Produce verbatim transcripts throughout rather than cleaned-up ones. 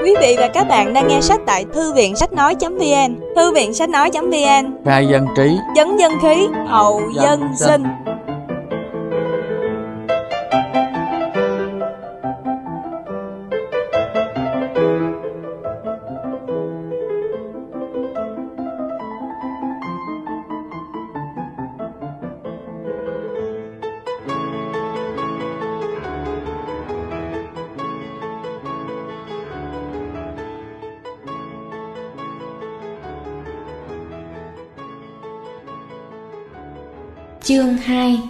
Quý vị và các bạn đang nghe sách tại thư viện sách nói.vn. Thư viện sách nói.vn, khai dân trí, chấn dân khí, hậu dân sinh. Chương hai.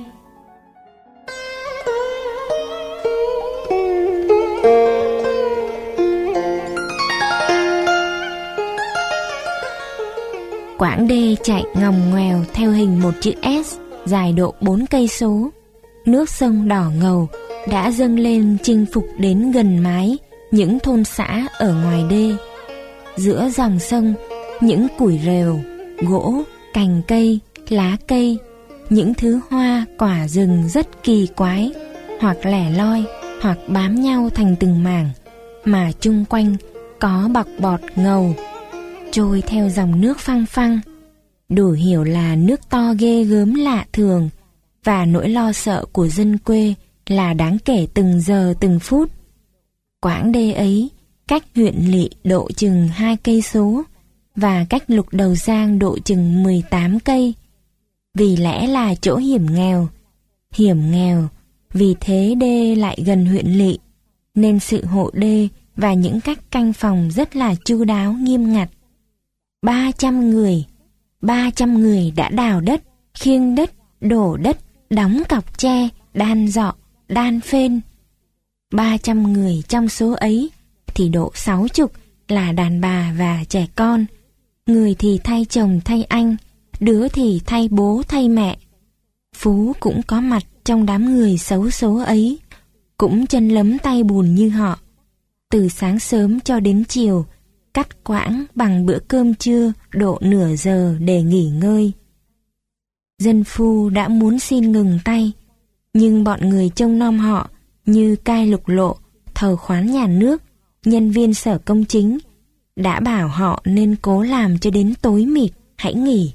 Quãng đê chạy ngòng ngoèo theo hình một chữ S, dài độ bốn cây số. Nước sông đỏ ngầu đã dâng lên chinh phục đến gần mái những thôn xã ở ngoài đê. Giữa dòng sông, những củi rêu, gỗ, cành cây, lá cây, những thứ hoa quả rừng rất kỳ quái, hoặc lẻ loi, hoặc bám nhau thành từng mảng, mà chung quanh có bọc bọt ngầu, trôi theo dòng nước phăng phăng. Đủ hiểu là nước to ghê gớm lạ thường, và nỗi lo sợ của dân quê là đáng kể từng giờ từng phút. Quãng đê ấy cách huyện Lỵ độ chừng hai cây số, và cách Lục Đầu Giang độ chừng mười tám cây. Vì lẽ là chỗ hiểm nghèo, hiểm nghèo, vì thế đê lại gần huyện Lỵ, nên sự hộ đê và những cách canh phòng rất là chu đáo nghiêm ngặt. Ba trăm người, ba trăm người đã đào đất, khiêng đất, đổ đất, đóng cọc tre, đan dọ, đan phên. Ba trăm người trong số ấy thì độ sáu chục là đàn bà và trẻ con, người thì thay chồng thay anh, đứa thì thay bố thay mẹ. Phú cũng có mặt trong đám người xấu số ấy, cũng chân lấm tay bùn như họ. Từ sáng sớm cho đến chiều, cắt quãng bằng bữa cơm trưa độ nửa giờ để nghỉ ngơi. Dân phu đã muốn xin ngừng tay, nhưng bọn người trông nom họ như cai lục lộ, thầu khoán nhà nước, nhân viên sở công chính, đã bảo họ nên cố làm cho đến tối mịt, hãy nghỉ.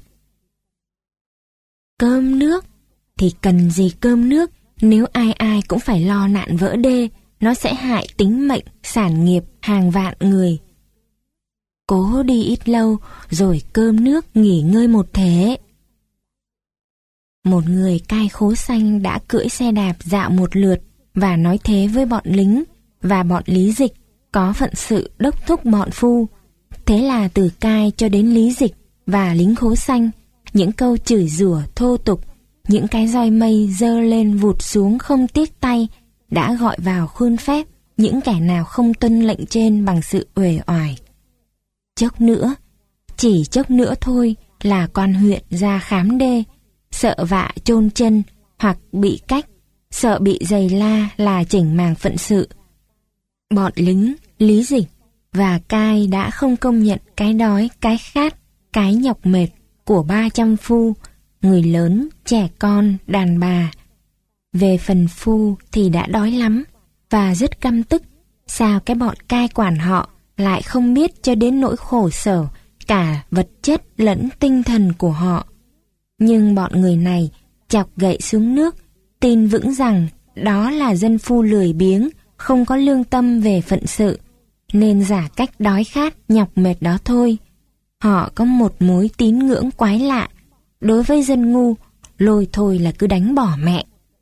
Cơm nước thì cần gì cơm nước, nếu ai ai cũng phải lo nạn vỡ đê, nó sẽ hại tính mệnh, sản nghiệp hàng vạn người. Cố đi ít lâu rồi cơm nước nghỉ ngơi một thế. Một người cai khố xanh đã cưỡi xe đạp dạo một lượt và nói thế với bọn lính và bọn lý dịch có phận sự đốc thúc bọn phu. Thế là từ cai cho đến lý dịch và lính khố xanh, những câu chửi rủa thô tục, những cái roi mây dơ lên vụt xuống không tiếc tay, đã gọi vào khuôn phép những kẻ nào không tuân lệnh trên bằng sự uể oải. Chốc nữa, chỉ chốc nữa thôi là quan huyện ra khám đê, sợ vạ chôn chân hoặc bị cách, sợ bị giày la là chỉnh màng phận sự. Bọn lính, lý dịch và cai đã không công nhận cái đói, cái khát, cái nhọc mệt của ba trăm phu, người lớn, trẻ con, đàn bà. Về phần phu thì đã đói lắm và rất căm tức, sao cái bọn cai quản họ lại không biết cho đến nỗi khổ sở cả vật chất lẫn tinh thần của họ. Nhưng bọn người này chọc gậy xuống nước, tin vững rằng đó là dân phu lười biếng, không có lương tâm về phận sự, nên giả cách đói khát nhọc mệt đó thôi. Họ có một mối tín ngưỡng quái lạ, đối với dân ngu, lôi thôi là cứ đánh bỏ mẹ.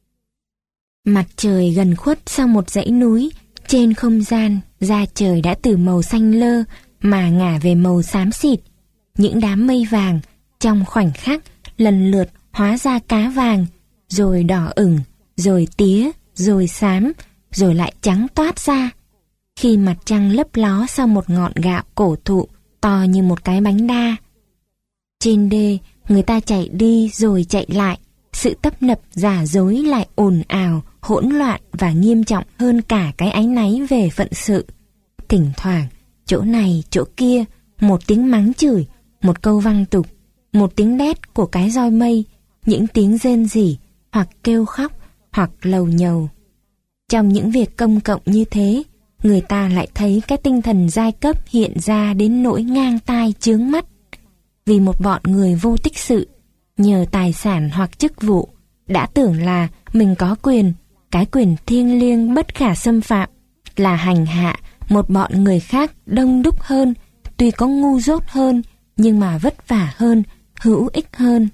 Mặt trời gần khuất sau một dãy núi, trên không gian, da trời đã từ màu xanh lơ mà ngả về màu xám xịt. Những đám mây vàng trong khoảnh khắc lần lượt hóa ra cá vàng, rồi đỏ ửng, rồi tía, rồi xám, rồi lại trắng toát ra. Khi mặt trăng lấp ló sau một ngọn gạo cổ thụ to như một cái bánh đa. Trên đê, người ta chạy đi rồi chạy lại, sự tấp nập giả dối lại ồn ào, hỗn loạn và nghiêm trọng hơn cả cái áy náy về phận sự. Thỉnh thoảng, chỗ này chỗ kia, một tiếng mắng chửi, một câu văng tục, một tiếng đét của cái roi mây, những tiếng rên rỉ, hoặc kêu khóc, hoặc lầu nhầu. Trong những việc công cộng như thế, người ta lại thấy cái tinh thần giai cấp hiện ra đến nỗi ngang tai chướng mắt. Vì một bọn người vô tích sự, nhờ tài sản hoặc chức vụ, đã tưởng là mình có quyền, cái quyền thiêng liêng bất khả xâm phạm, là hành hạ một bọn người khác đông đúc hơn, tuy có ngu dốt hơn, nhưng mà vất vả hơn, hữu ích hơn.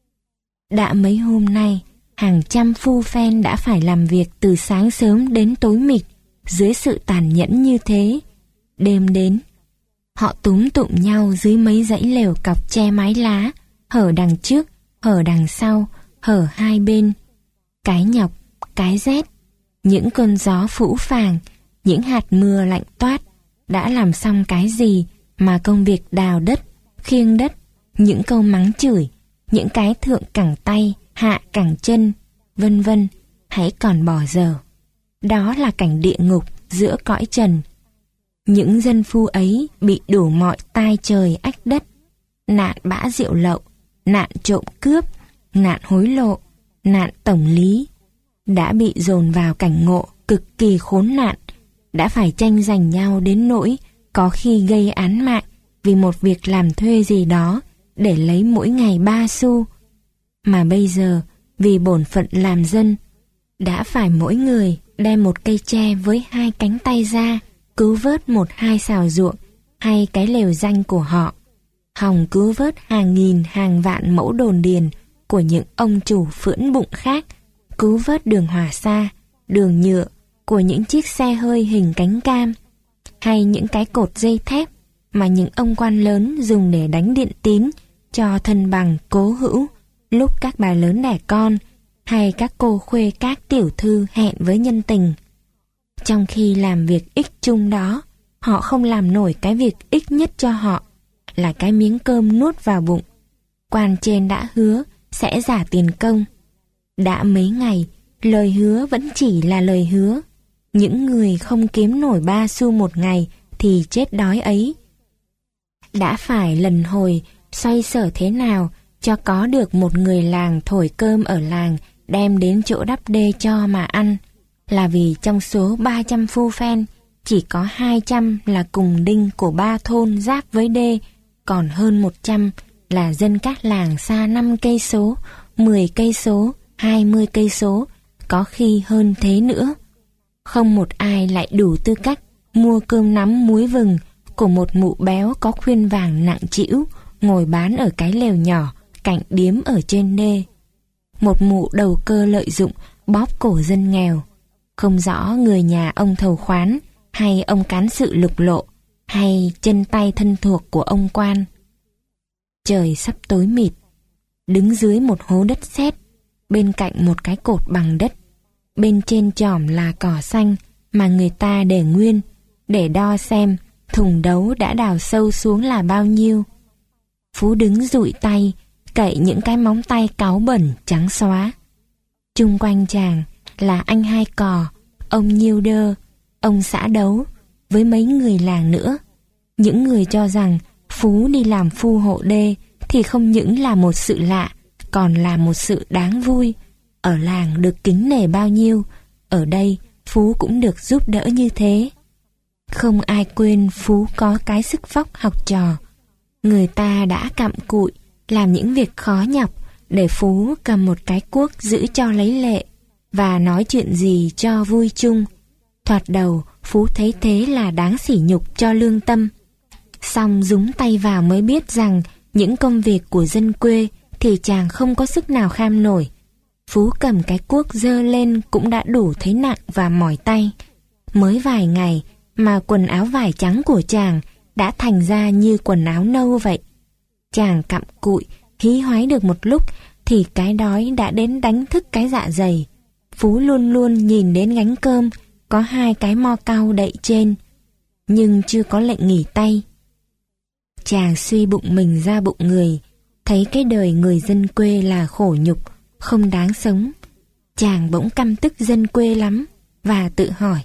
Đã mấy hôm nay, hàng trăm phu phen đã phải làm việc từ sáng sớm đến tối mịt, dưới sự tàn nhẫn như thế. Đêm đến, họ túm tụm nhau dưới mấy dãy lều cọc che mái lá, hở đằng trước, hở đằng sau, hở hai bên. Cái nhọc, cái rét, những cơn gió phũ phàng, những hạt mưa lạnh toát, đã làm xong cái gì mà công việc đào đất, khiêng đất, những câu mắng chửi, những cái thượng cẳng tay, hạ cẳng chân, vân vân, hãy còn bỏ dở. Đó là cảnh địa ngục giữa cõi trần. Những dân phu ấy bị đủ mọi tai trời ách đất, nạn bã rượu lậu, nạn trộm cướp, nạn hối lộ, nạn tổng lý, đã bị dồn vào cảnh ngộ cực kỳ khốn nạn, đã phải tranh giành nhau đến nỗi có khi gây án mạng vì một việc làm thuê gì đó để lấy mỗi ngày ba xu. Mà bây giờ, vì bổn phận làm dân, đã phải mỗi người đem một cây tre với hai cánh tay ra cứu vớt một hai xào ruộng hay cái lều danh của họ, hòng cứu vớt hàng nghìn hàng vạn mẫu đồn điền của những ông chủ phưỡn bụng khác, cứu vớt đường hỏa xa, đường nhựa của những chiếc xe hơi hình cánh cam, hay những cái cột dây thép mà những ông quan lớn dùng để đánh điện tín cho thân bằng cố hữu lúc các bà lớn đẻ con, hay các cô khuê các tiểu thư hẹn với nhân tình. Trong khi làm việc ích chung đó, họ không làm nổi cái việc ích nhất cho họ, là cái miếng cơm nuốt vào bụng. Quan trên đã hứa sẽ trả tiền công. Đã mấy ngày, lời hứa vẫn chỉ là lời hứa. Những người không kiếm nổi ba xu một ngày thì chết đói ấy. Đã phải lần hồi xoay sở thế nào cho có được một người làng thổi cơm ở làng đem đến chỗ đắp đê cho mà ăn, là vì trong số ba trăm phu phen chỉ có hai trăm là cùng đinh của ba thôn giáp với đê, còn hơn một trăm là dân các làng xa năm cây số, mười cây số, hai mươi cây số, có khi hơn thế nữa. Không một ai lại đủ tư cách mua cơm nắm muối vừng của một mụ béo có khuyên vàng nặng trĩu ngồi bán ở cái lều nhỏ cạnh điếm ở trên đê. Một mụ đầu cơ lợi dụng bóp cổ dân nghèo, không rõ người nhà ông thầu khoán hay ông cán sự lục lộ hay chân tay thân thuộc của ông quan. Trời sắp tối mịt, đứng dưới một hố đất sét, bên cạnh một cái cột bằng đất, bên trên chòm là cỏ xanh mà người ta để nguyên, để đo xem thùng đấu đã đào sâu xuống là bao nhiêu. Phú đứng dụi tay, cậy những cái móng tay cáu bẩn trắng xóa. Chung quanh chàng là anh Hai Cò, ông Nhiêu Đơ, ông Xã Đấu, với mấy người làng nữa. Những người cho rằng Phú đi làm phu hộ đê thì không những là một sự lạ, còn là một sự đáng vui. Ở làng được kính nể bao nhiêu, ở đây Phú cũng được giúp đỡ như thế. Không ai quên Phú có cái sức vóc học trò. Người ta đã cặm cụi làm những việc khó nhọc để Phú cầm một cái cuốc giữ cho lấy lệ và nói chuyện gì cho vui chung. Thoạt đầu Phú thấy thế là đáng sỉ nhục cho lương tâm, xong dúng tay vào mới biết rằng những công việc của dân quê thì chàng không có sức nào kham nổi. Phú cầm cái cuốc giơ lên cũng đã đủ thấy nặng và mỏi tay. Mới vài ngày mà quần áo vải trắng của chàng đã thành ra như quần áo nâu vậy. Chàng cặm cụi hí hoáy được một lúc thì cái đói đã đến đánh thức cái dạ dày. Phú luôn luôn nhìn đến gánh cơm có hai cái mo cau đậy trên, nhưng chưa có lệnh nghỉ tay. Chàng suy bụng mình ra bụng người, thấy cái đời người dân quê là khổ nhục, không đáng sống. Chàng bỗng căm tức dân quê lắm và tự hỏi,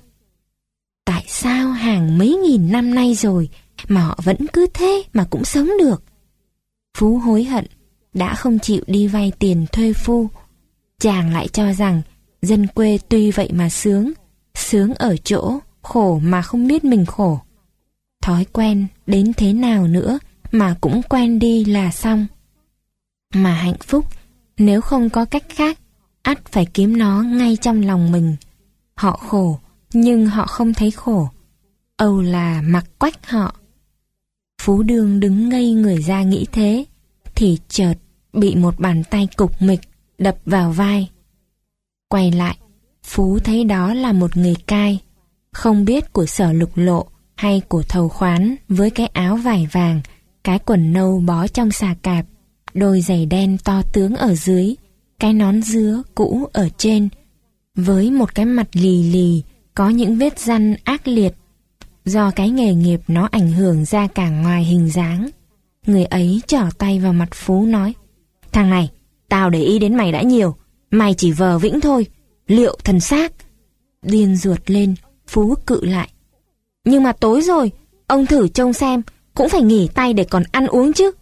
tại sao hàng mấy nghìn năm nay rồi mà họ vẫn cứ thế mà cũng sống được? Phú hối hận đã không chịu đi vay tiền thuê phu. Chàng lại cho rằng dân quê tuy vậy mà sướng, sướng ở chỗ khổ mà không biết mình khổ. Thói quen đến thế nào nữa mà cũng quen đi là xong. Mà hạnh phúc, nếu không có cách khác, ắt phải kiếm nó ngay trong lòng mình. Họ khổ, nhưng họ không thấy khổ. Âu là mặc quách họ. Phú Đương đứng ngây người ra nghĩ thế, thì chợt bị một bàn tay cục mịch đập vào vai. Quay lại, Phú thấy đó là một người cai, không biết của Sở Lục Lộ hay của thầu khoán, với cái áo vải vàng, cái quần nâu bó trong xà cạp, đôi giày đen to tướng ở dưới, cái nón dứa cũ ở trên, với một cái mặt lì lì, có những vết răn ác liệt, do cái nghề nghiệp nó ảnh hưởng ra cả ngoài hình dáng. Người ấy trỏ tay vào mặt Phú nói: "Thằng này, tao để ý đến mày đã nhiều, mày chỉ vờ vĩnh thôi, liệu thần xác." Điên ruột lên, Phú cự lại: "Nhưng mà tối rồi, ông thử trông xem, cũng phải nghỉ tay để còn ăn uống chứ."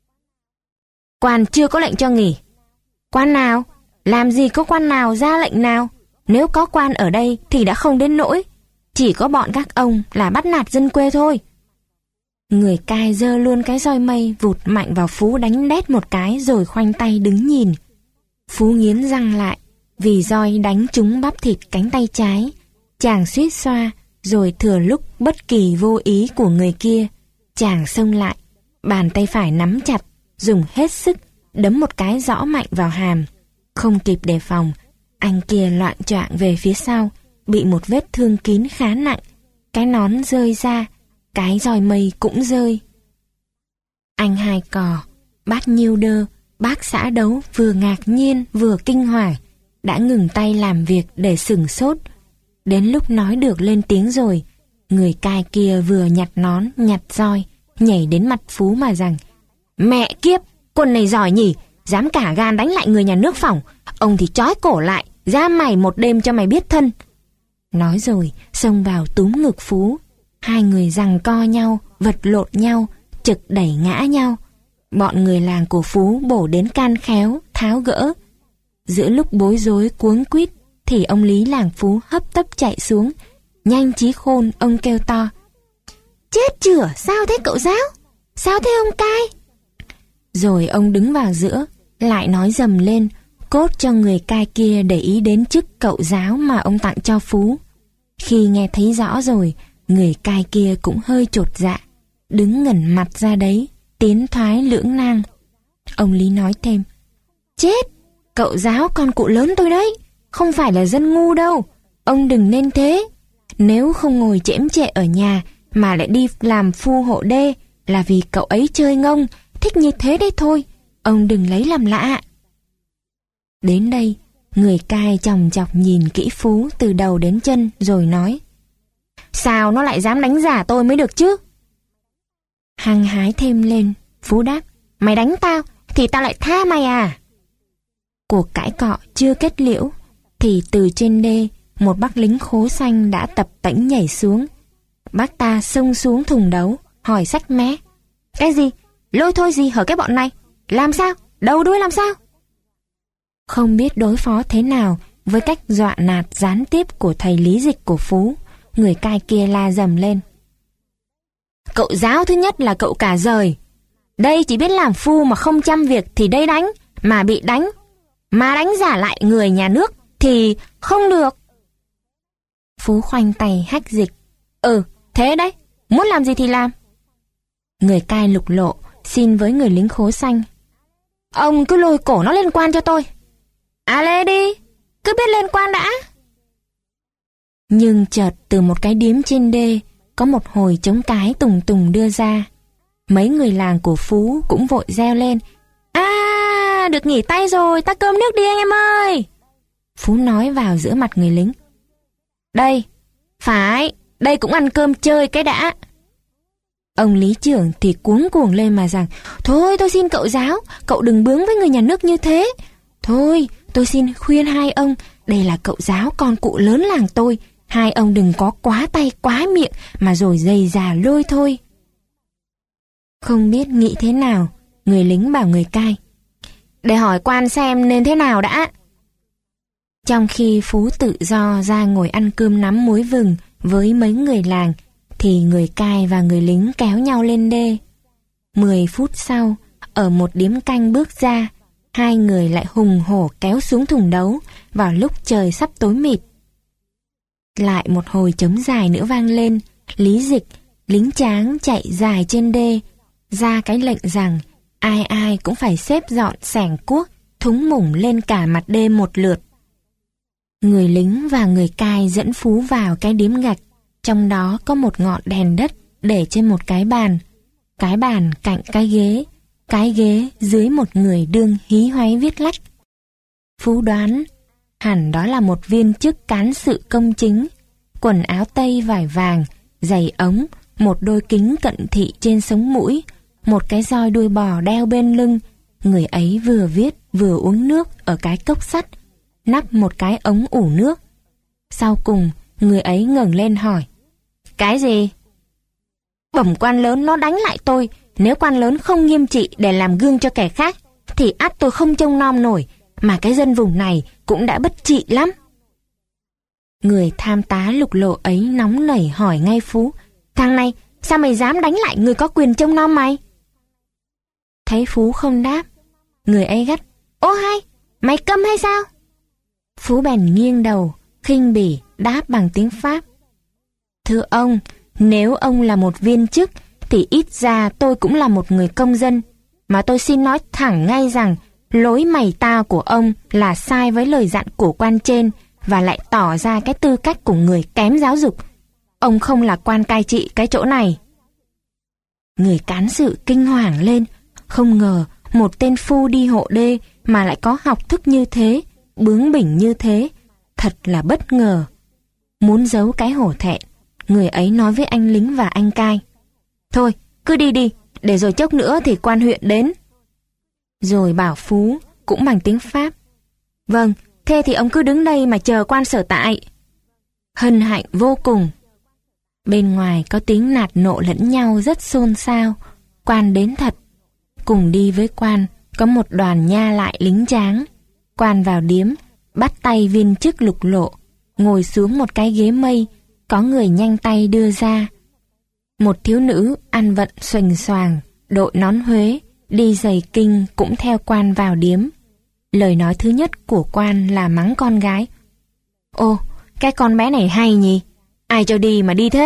"Quan chưa có lệnh cho nghỉ." "Quan nào? Làm gì có quan nào ra lệnh nào? Nếu có quan ở đây thì đã không đến nỗi. Chỉ có bọn các ông là bắt nạt dân quê thôi." Người cai giơ luôn cái roi mây vụt mạnh vào Phú đánh đét một cái rồi khoanh tay đứng nhìn. Phú nghiến răng lại, vì roi đánh trúng bắp thịt cánh tay trái. Chàng suýt xoa, rồi thừa lúc bất kỳ vô ý của người kia, chàng xông lại, bàn tay phải nắm chặt, dùng hết sức, đấm một cái rõ mạnh vào hàm. Không kịp đề phòng, anh kia loạng choạng về phía sau, bị một vết thương kín khá nặng, cái nón rơi ra, cái roi mây cũng rơi. Anh Hai Cò, bác Nhiêu Đơ, bác xã Đấu vừa ngạc nhiên vừa kinh hoàng, đã ngừng tay làm việc để sửng sốt. Đến lúc nói được lên tiếng rồi, người cai kia vừa nhặt nón nhặt roi, nhảy đến mặt Phú mà rằng: "Mẹ kiếp, quân này giỏi nhỉ, dám cả gan đánh lại người nhà nước phỏng, ông thì trói cổ lại, ra mày một đêm cho mày biết thân." Nói rồi, xông vào túm ngực Phú. Hai người giằng co nhau, vật lộn nhau, trực đẩy ngã nhau. Bọn người làng của Phú bổ đến can khéo, tháo gỡ. Giữa lúc bối rối cuống quýt, thì ông Lý làng Phú hấp tấp chạy xuống. Nhanh trí khôn, ông kêu to: "Chết chửa, sao thế cậu giáo? Sao thế ông cai?" Rồi ông đứng vào giữa, lại nói dầm lên, cốt cho người cai kia để ý đến chức cậu giáo mà ông tặng cho Phú. Khi nghe thấy rõ rồi, người cai kia cũng hơi chột dạ, đứng ngẩn mặt ra đấy, tiến thoái lưỡng nan. Ông Lý nói thêm: "Chết, cậu giáo con cụ lớn tôi đấy, không phải là dân ngu đâu, ông đừng nên thế. Nếu không ngồi chễm chệ ở nhà mà lại đi làm phu hộ đê là vì cậu ấy chơi ngông, thích như thế đấy thôi, ông đừng lấy làm lạ." Đến đây, người cai chòng chọc nhìn kỹ Phú từ đầu đến chân rồi nói: "Sao nó lại dám đánh giả tôi mới được chứ?" Hăng hái thêm lên, Phú đáp: "Mày đánh tao thì tao lại tha mày à?" Cuộc cãi cọ chưa kết liễu thì từ trên đê, một bác lính khố xanh đã tập tễnh nhảy xuống. Bác ta xông xuống thùng đấu, hỏi xách mé: "Cái gì? Lôi thôi gì hở cái bọn này? Làm sao? Đầu đuôi làm sao?" Không biết đối phó thế nào với cách dọa nạt gián tiếp của thầy lý dịch của Phú, người cai kia la dầm lên: "Cậu giáo thứ nhất là cậu cả rời. Đây chỉ biết làm phu mà không chăm việc thì đây đánh, mà bị đánh. Mà đánh giả lại người nhà nước thì không được." Phú khoanh tay hách dịch: "Ừ, thế đấy, muốn làm gì thì làm." Người cai Lục Lộ xin với người lính khố xanh: "Ông cứ lôi cổ nó lên quan cho tôi." "À lê đi, cứ biết lên quan đã." Nhưng chợt từ một cái điếm trên đê có một hồi trống cái tùng tùng đưa ra. Mấy người làng của Phú cũng vội reo lên: "À, được nghỉ tay rồi, ta cơm nước đi anh em ơi." Phú nói vào giữa mặt người lính: "Đây, phải, đây cũng ăn cơm chơi cái đã." Ông lý trưởng thì cuống cuồng lên mà rằng: "Thôi tôi xin cậu giáo, cậu đừng bướng với người nhà nước như thế. Thôi, tôi xin khuyên hai ông, đây là cậu giáo con cụ lớn làng tôi, hai ông đừng có quá tay quá miệng mà rồi dày già lôi thôi." Không biết nghĩ thế nào, người lính bảo người cai: "Để hỏi quan xem nên thế nào đã." Trong khi Phú tự do ra ngồi ăn cơm nắm muối vừng với mấy người làng, thì người cai và người lính kéo nhau lên đê. Mười phút sau, ở một điếm canh bước ra, hai người lại hùng hổ kéo xuống thùng đấu vào lúc trời sắp tối mịt. Lại một hồi trống dài nữa vang lên, Lý Dịch, lính tráng chạy dài trên đê, ra cái lệnh rằng ai ai cũng phải xếp dọn xẻng cuốc, thúng mủng lên cả mặt đê một lượt. Người lính và người cai dẫn Phú vào cái điếm gạch, trong đó có một ngọn đèn đất để trên một cái bàn. Cái bàn cạnh cái ghế, cái ghế dưới một người đương hí hoáy viết lách. Phú đoán, hẳn đó là một viên chức cán sự công chính, quần áo tây vải vàng, giày ống, một đôi kính cận thị trên sống mũi, một cái roi đuôi bò đeo bên lưng. Người ấy vừa viết vừa uống nước ở cái cốc sắt, nắp một cái ống ủ nước. Sau cùng, người ấy ngẩng lên hỏi: "Cái gì?" "Bẩm quan lớn, nó đánh lại tôi. Nếu quan lớn không nghiêm trị để làm gương cho kẻ khác, thì ắt tôi không trông nom nổi, mà cái dân vùng này cũng đã bất trị lắm." Người tham tá lục lộ ấy nóng nảy hỏi ngay Phú: "Thằng này, sao mày dám đánh lại người có quyền trông nom mày?" Thấy Phú không đáp, người ấy gắt: "Ô hay, mày câm hay sao?" Phú bèn nghiêng đầu, khinh bỉ đáp bằng tiếng Pháp: "Thưa ông, nếu ông là một viên chức, thì ít ra tôi cũng là một người công dân. Mà tôi xin nói thẳng ngay rằng, lối mày tao của ông là sai với lời dặn của quan trên, và lại tỏ ra cái tư cách của người kém giáo dục. Ông không là quan cai trị cái chỗ này." Người cán sự kinh hoàng lên, không ngờ một tên phu đi hộ đê mà lại có học thức như thế, bướng bỉnh như thế, thật là bất ngờ. Muốn giấu cái hổ thẹn, người ấy nói với anh lính và anh cai: "Thôi, cứ đi đi, để rồi chốc nữa thì quan huyện đến." Rồi bảo Phú, cũng bằng tiếng Pháp: "Vâng, thế thì ông cứ đứng đây mà chờ quan sở tại." Hân hạnh vô cùng. Bên ngoài có tiếng nạt nộ lẫn nhau rất xôn xao. Quan đến thật. Cùng đi với quan có một đoàn nha lại lính tráng. Quan vào điếm, bắt tay viên chức lục lộ, ngồi xuống một cái ghế mây, có người nhanh tay đưa ra. Một thiếu nữ ăn vận xoành xoàng, đội nón Huế, đi giày kinh cũng theo quan vào điếm. Lời nói thứ nhất của quan là mắng con gái: "Ô, cái con bé này hay nhỉ? Ai cho đi mà đi thế?"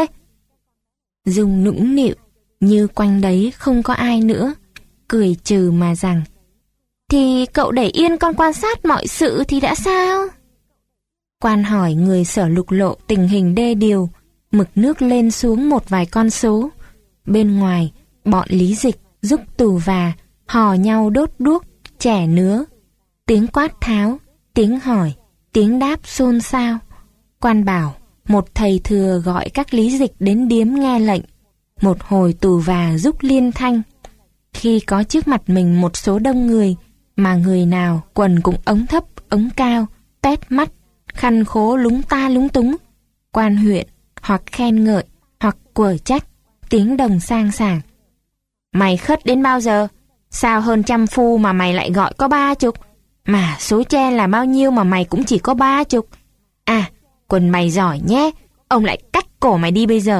Dung nũng nịu, như quanh đấy không có ai nữa, cười trừ mà rằng: "Thì cậu để yên con quan sát mọi sự thì đã sao?" Quan hỏi người sở lục lộ tình hình đê điều, mực nước lên xuống một vài con số. Bên ngoài, bọn Lý Dịch, Giúp Tù và hò nhau đốt đuốc, chẻ nứa. Tiếng quát tháo, tiếng hỏi, tiếng đáp xôn xao. Quan bảo, một thầy thừa gọi các Lý Dịch đến điếm nghe lệnh. Một hồi Tù và Giúp liên thanh. Khi có trước mặt mình một số đông người, mà người nào quần cũng ống thấp, ống cao, tét mắt, khăn khố lúng ta lúng túng. Quan huyện hoặc khen ngợi, hoặc quở trách, tiếng đồng sang sảng: "Mày khất đến bao giờ? Sao hơn trăm phu mà mày lại gọi có ba chục? Mà số tre là bao nhiêu mà mày cũng chỉ có ba chục? À, quần mày giỏi nhé, ông lại cắt cổ mày đi bây giờ."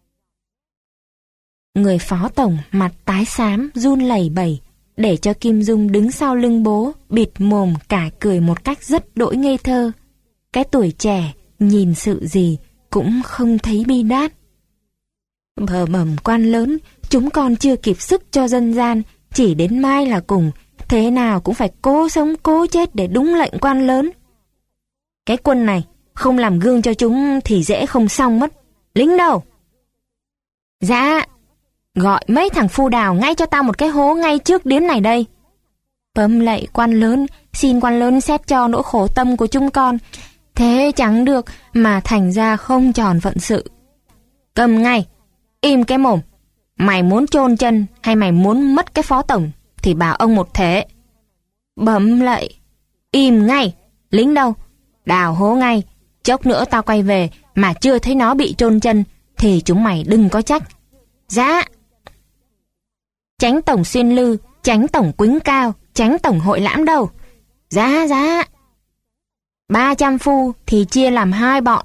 Người phó tổng mặt tái xám run lẩy bẩy, để cho Kim Dung đứng sau lưng bố, bịt mồm cả cười một cách rất đỗi ngây thơ. Cái tuổi trẻ nhìn sự gì cũng không thấy bi đát. "Bờ bẩm quan lớn, chúng con chưa kịp sức cho dân gian, chỉ đến mai là cùng, thế nào cũng phải cố sống cố chết để đúng lệnh quan lớn." "Cái quân này không làm gương cho chúng thì dễ không xong mất. Lính đâu?" "Dạ." "Gọi mấy thằng phu đào ngay cho tao một cái hố ngay trước điếm này đây." "Bấm lạy quan lớn, xin quan lớn xét cho nỗi khổ tâm của chúng con. Thế chẳng được mà thành ra không tròn phận sự." "Cầm ngay, im cái mồm. Mày muốn chôn chân hay mày muốn mất cái phó tổng thì bảo ông một thế." "Bấm lạy." "Im ngay. Lính đâu? Đào hố ngay. Chốc nữa tao quay về mà chưa thấy nó bị chôn chân thì chúng mày đừng có trách." "Dạ." "Chánh tổng Xuyên Lư, chánh tổng Quýnh Cao, chánh tổng Hội Lãm đâu?" "Dạ dạ." Ba trăm phu thì chia làm hai bọn,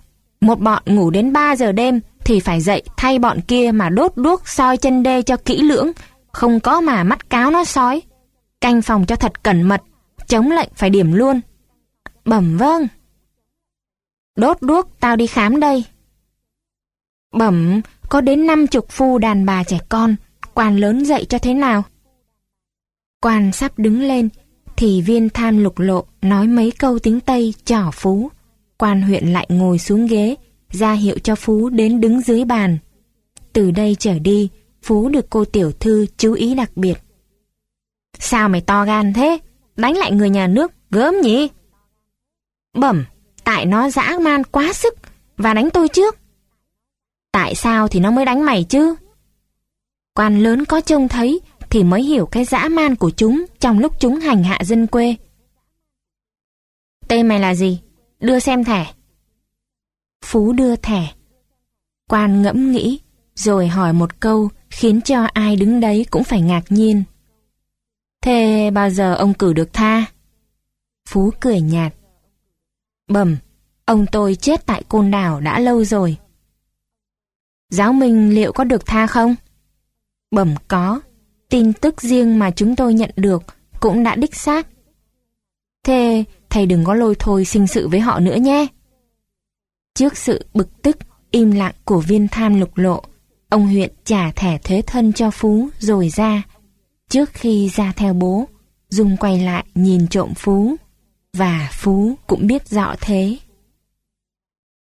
Một bọn ngủ đến ba giờ đêm thì phải dậy thay bọn kia mà đốt đuốc soi chân đê cho kỹ lưỡng, không có mà mắt cáo nó sói. Canh phòng cho thật cẩn mật, chống lệnh phải điểm luôn. Bẩm vâng. Đốt đuốc tao đi khám đây. Bẩm, có đến năm chục phu đàn bà trẻ con, quan lớn dậy cho thế nào? Quan sắp đứng lên thì Viên Tham Lục Lộ nói mấy câu tiếng Tây trỏ Phú. Quan huyện lại ngồi xuống ghế, ra hiệu cho Phú đến đứng dưới bàn. Từ đây trở đi, Phú được cô tiểu thư chú ý đặc biệt. Sao mày to gan thế? Đánh lại người nhà nước, gớm nhỉ? Bẩm, tại nó dã man quá sức và đánh tôi trước. Tại sao thì nó mới đánh mày chứ? Quan lớn có trông thấy thì mới hiểu cái dã man của chúng trong lúc chúng hành hạ dân quê. Tên mày là gì? Đưa xem thẻ. Phú đưa thẻ. Quan ngẫm nghĩ, rồi hỏi một câu khiến cho ai đứng đấy cũng phải ngạc nhiên. Thế bao giờ ông cử được tha? Phú cười nhạt. Bẩm, ông tôi chết tại Côn Đảo đã lâu rồi. Giáo Minh liệu có được tha không? Bẩm có, tin tức riêng mà chúng tôi nhận được cũng đã đích xác. Thế thầy đừng có lôi thôi sinh sự với họ nữa nhé. Trước sự bực tức, im lặng của Viên Tham Lục Lộ, ông huyện trả thẻ thuế thân cho Phú rồi ra. Trước khi ra theo bố, Dung quay lại nhìn trộm Phú, và Phú cũng biết rõ thế.